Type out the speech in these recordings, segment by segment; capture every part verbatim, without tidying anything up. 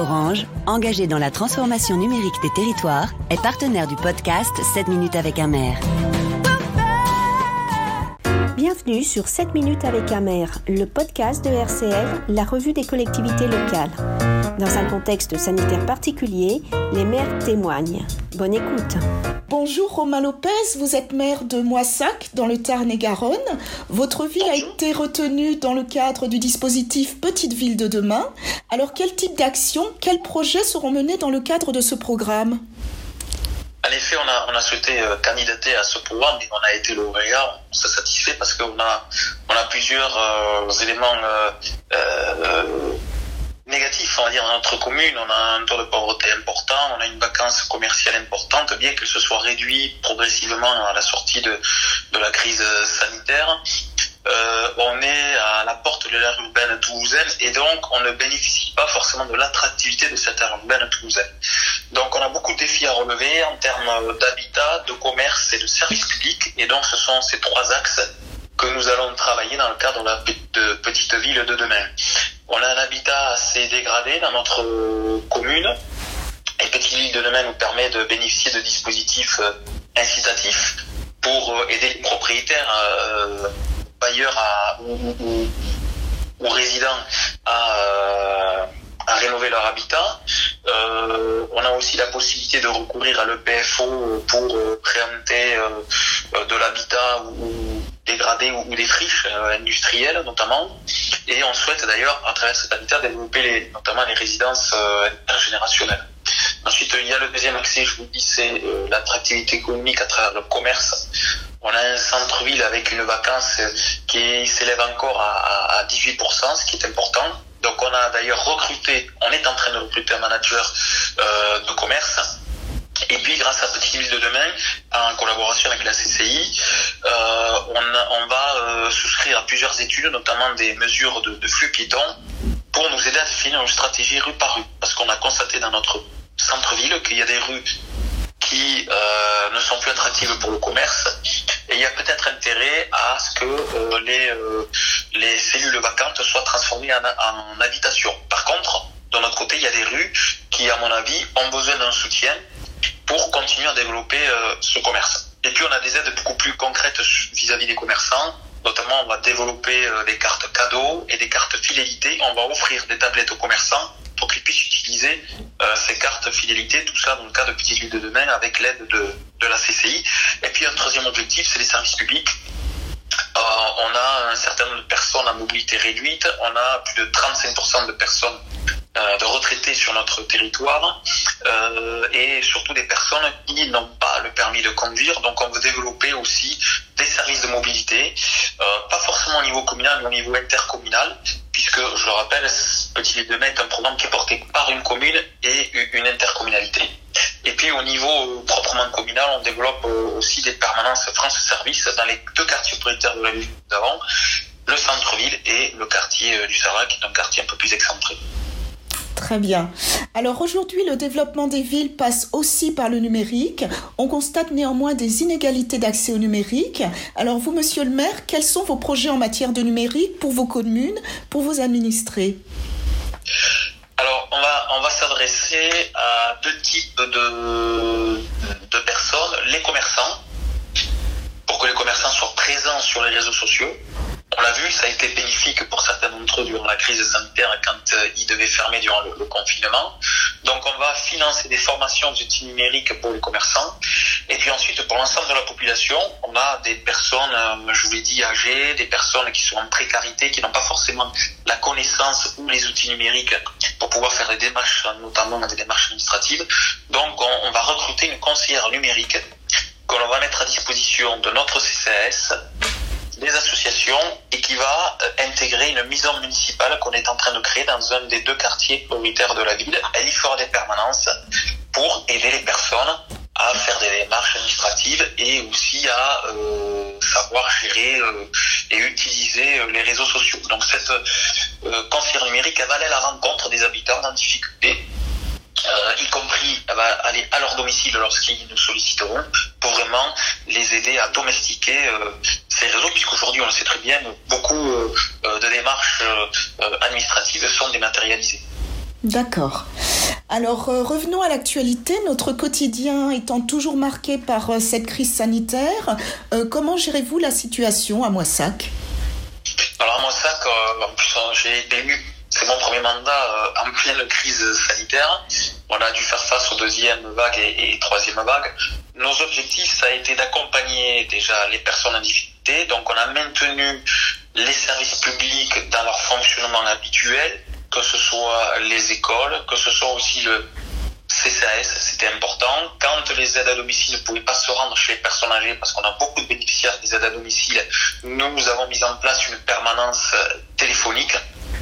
Orange, engagé dans la transformation numérique des territoires, est partenaire du podcast sept minutes avec un maire. Bienvenue sur sept minutes avec un maire, le podcast de R C L, la revue des collectivités locales. Dans un contexte sanitaire particulier, les maires témoignent. Bonne écoute. Bonjour Romain Lopez, vous êtes maire de Moissac dans le Tarn-et-Garonne. Votre ville a été retenue dans le cadre du dispositif Petite Ville de demain. Alors quel type d'actions, quels projets seront menés dans le cadre de ce programme ? En effet, on a, on a souhaité euh, candidater à ce programme et on a été lauréat. On s'est satisfait parce qu'on a, on a plusieurs euh, éléments euh, euh, négatifs, on va dire, dans notre commune. On a un taux de pauvreté important, on a une vacance commerciale importante, bien que ce soit réduit progressivement à la sortie de, de la crise sanitaire. Euh, on est à la porte de l'aire urbaine toulousaine et donc on ne bénéficie pas forcément de l'attractivité de cette aire urbaine toulousaine. Donc on a beaucoup de défis à relever en termes d'habitat, de commerce et de services publics, et donc ce sont ces trois axes que nous allons travailler dans le cadre de la de petite ville de demain. On a un habitat assez dégradé dans notre commune et Petite Ville de demain nous permet de bénéficier de dispositifs incitatifs pour aider les propriétaires euh, bailleurs à, ou, ou, ou résidents à, euh, à rénover leur habitat. Euh, on a aussi la possibilité de recourir à l'E P F O pour euh, préempter euh, de l'habitat ou, ou dégradé ou, ou des friches euh, industrielles notamment. Et on souhaite d'ailleurs à travers cet habitat développer les, notamment les résidences euh, intergénérationnelles. Ensuite, il y a le deuxième accès, je vous dis, c'est euh, l'attractivité économique à travers le commerce. On a un centre-ville avec une vacance qui s'élève encore à, à, à dix-huit pour cent, ce qui est important. Donc on a d'ailleurs recruté, on est en train de recruter un manager euh, de commerce. Et puis grâce à Petite Ville de demain, en collaboration avec la C C I, euh, on, on va euh, souscrire à plusieurs études, notamment des mesures de, de flux piétons, pour nous aider à définir une stratégie rue par rue. Parce qu'on a constaté dans notre centre-ville qu'il y a des rues qui euh, ne sont plus attractives pour le commerce, et il y a peut-être intérêt à ce que euh, les, euh, les cellules vacantes soient transformées en, en habitation. Par contre, de notre côté, il y a des rues qui, à mon avis, ont besoin d'un soutien pour continuer à développer euh, ce commerce. Et puis on a des aides beaucoup plus concrètes vis-à-vis des commerçants. Notamment, on va développer euh, des cartes cadeaux et des cartes fidélité. On va offrir des tablettes aux commerçants pour qu'ils puissent utiliser euh, ces cartes fidélité, tout ça dans le cas de Petite Ville de demain avec l'aide de, de la C C I. Et puis un troisième objectif, c'est les services publics. Euh, on a un certain nombre de personnes à mobilité réduite, on a plus de trente-cinq pour cent de personnes euh, de retraités sur notre territoire euh, et surtout des personnes qui n'ont pas le permis de conduire. Donc on veut développer aussi des services de mobilité, euh, pas forcément au niveau communal mais au niveau intercommunal, puisque, je le rappelle, Petite Ville de demain est un programme qui est porté par une commune et une intercommunalité. Et puis au niveau euh, proprement communal, on développe euh, aussi des permanences France Service dans les deux quartiers prioritaires de la ville que nous avons, le centre-ville et le quartier euh, du Sarlat, qui est un quartier un peu plus excentré. Très bien. Alors aujourd'hui, le développement des villes passe aussi par le numérique. On constate néanmoins des inégalités d'accès au numérique. Alors vous, monsieur le maire, quels sont vos projets en matière de numérique pour vos communes, pour vos administrés ? Alors on va, on va s'adresser à deux types de, de personnes. Les commerçants, pour que les commerçants soient présents sur les réseaux sociaux. On l'a vu, ça a été bénéfique pour certains d'entre eux durant la crise sanitaire quand euh, ils devaient fermer durant le, le confinement. Donc on va financer des formations d'outils numériques pour les commerçants. Et puis ensuite, pour l'ensemble de la population, on a des personnes, euh, je vous l'ai dit, âgées, des personnes qui sont en précarité, qui n'ont pas forcément la connaissance ou les outils numériques pour pouvoir faire des démarches, notamment des démarches administratives. Donc on, on va recruter une conseillère numérique que l'on va mettre à disposition de notre C C A S, des associations, et qui va euh, intégrer une maison municipale qu'on est en train de créer dans un des deux quartiers prioritaires de la ville. Elle y fera des permanences pour aider les personnes à faire des démarches administratives et aussi à euh, savoir gérer euh, et utiliser euh, les réseaux sociaux. Donc cette euh, conseillère numérique, elle va aller à la rencontre des habitants en difficulté, euh, y compris, elle va aller à leur domicile lorsqu'ils nous solliciteront pour vraiment les aider à domestiquer euh, ces réseaux, puisqu'aujourd'hui, on le sait très bien, beaucoup euh, de démarches euh, administratives sont dématérialisées. D'accord. Alors, euh, revenons à l'actualité. Notre quotidien étant toujours marqué par euh, cette crise sanitaire, euh, comment gérez-vous la situation à Moissac ? Alors à Moissac, euh, en plus, j'ai été élu. C'est mon premier mandat euh, en pleine crise sanitaire. On a dû faire face aux deuxième vague et, et troisième vague. Nos objectifs, ça a été d'accompagner déjà les personnes en difficulté. Donc on a maintenu les services publics dans leur fonctionnement habituel, que ce soit les écoles, que ce soit aussi le C C A S, c'était important. Quand les aides à domicile ne pouvaient pas se rendre chez les personnes âgées, parce qu'on a beaucoup de bénéficiaires des aides à domicile, nous avons mis en place une permanence téléphonique.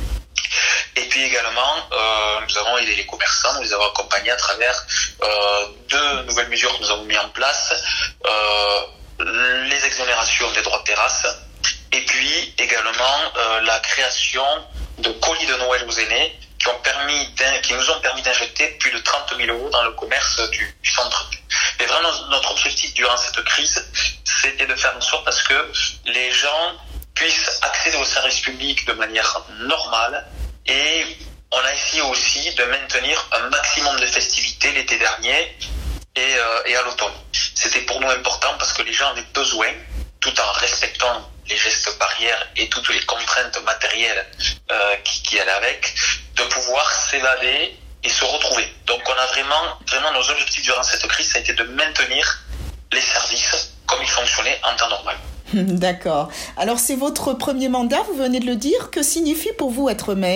Et puis également, euh, nous avons aidé les commerçants, nous les avons accompagnés à travers euh, deux nouvelles mesures que nous avons mis en place, euh, les exonérations des droits de terrasse, et puis également euh, la création de colis de Noël aux aînés qui ont permis, qui nous ont permis d'injecter plus de trente mille euros dans le commerce du, du centre. Et vraiment, notre objectif durant cette crise, c'était de faire en sorte à ce que les gens puissent accéder aux services publics de manière normale. Et on a essayé aussi de maintenir un maximum de festivités l'été dernier et, euh, et à l'automne. C'était pour nous important parce que les gens avaient besoin, tout en respectant les gestes barrières et toutes les contraintes matérielles euh, qui, qui allaient avec, de pouvoir s'évader et se retrouver. Donc on a vraiment, vraiment nos objectifs durant cette crise, ça a été de maintenir les services comme ils fonctionnaient en temps normal. D'accord. Alors c'est votre premier mandat, vous venez de le dire. Que signifie pour vous être maire ?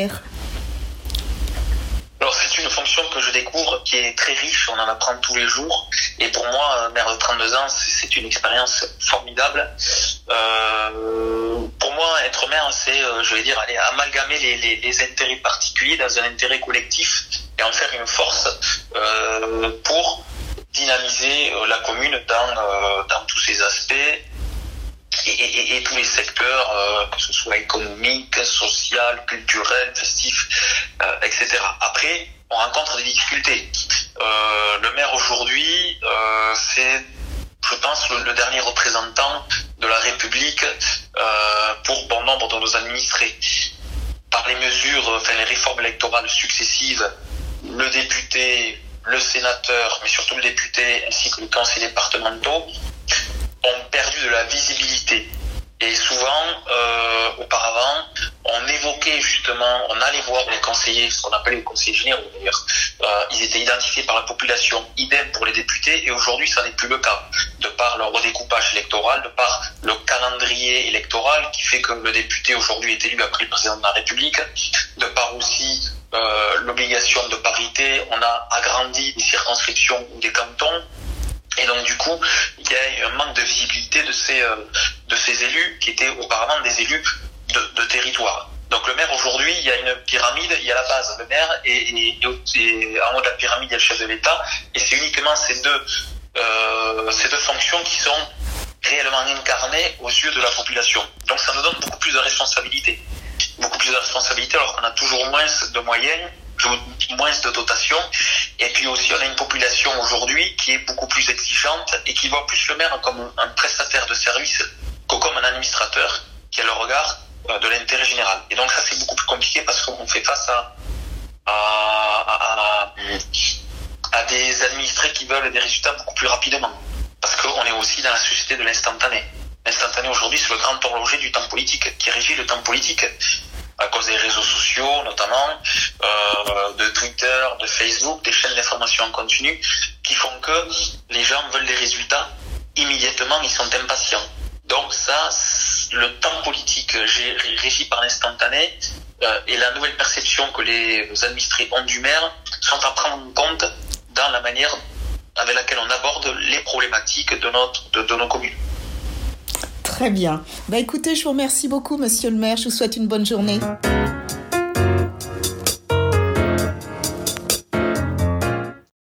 Alors c'est une fonction que je découvre qui est très riche, on en apprend tous les jours. Et pour moi, maire de trente-deux ans, c'est une expérience formidable. Euh, pour moi, être maire, c'est, je vais dire, aller amalgamer les, les, les intérêts particuliers dans un intérêt collectif et en faire une force euh, pour dynamiser la commune dans, euh, dans tous ses aspects. Et, et, et tous les secteurs, euh, que ce soit économique, social, culturel, festif, euh, et cetera. Après, on rencontre des difficultés. Euh, le maire aujourd'hui, euh, c'est, je pense, le, le dernier représentant de la République euh, pour bon nombre de nos administrés. Par les mesures, enfin les réformes électorales successives, le député, le sénateur, mais surtout le député ainsi que les conseillers départementaux ont perdu de la visibilité. Et souvent, euh, auparavant, on évoquait justement, on allait voir les conseillers, ce qu'on appelle les conseillers généraux d'ailleurs, euh, ils étaient identifiés par la population, idem pour les députés, et aujourd'hui ça n'est plus le cas, de par leur redécoupage électoral, de par le calendrier électoral qui fait que le député aujourd'hui est élu après le président de la République, de par aussi euh, l'obligation de parité, on a agrandi les circonscriptions ou des cantons. Et donc du coup, il y a un manque de visibilité de ces euh, de ces élus qui étaient auparavant des élus de, de territoire. Donc le maire aujourd'hui, il y a une pyramide, il y a la base, le maire, et, et, et en haut de la pyramide, il y a le chef de l'État, et c'est uniquement ces deux euh, ces deux fonctions qui sont réellement incarnées aux yeux de la population. Donc ça nous donne beaucoup plus de responsabilités, beaucoup plus de responsabilités alors qu'on a toujours moins de moyens, moins de dotations, et puis aussi on a une population aujourd'hui qui est beaucoup plus exigeante et qui voit plus le maire comme un prestataire de service que comme un administrateur qui a le regard de l'intérêt général. Et donc ça c'est beaucoup plus compliqué parce qu'on fait face à, à, à, à des administrés qui veulent des résultats beaucoup plus rapidement, parce qu'on est aussi dans la société de l'instantané. L'instantané aujourd'hui c'est le grand horloger du temps politique qui régit le temps politique, à cause des réseaux sociaux notamment, euh, de Twitter, de Facebook, des chaînes d'information en continu, qui font que les gens veulent des résultats immédiatement, ils sont impatients. Donc ça, le temps politique régi par l'instantané euh, et la nouvelle perception que les administrés ont du maire sont à prendre en compte dans la manière avec laquelle on aborde les problématiques de, notre, de, de nos communes. Très bien. Bah écoutez, je vous remercie beaucoup, monsieur le maire. Je vous souhaite une bonne journée.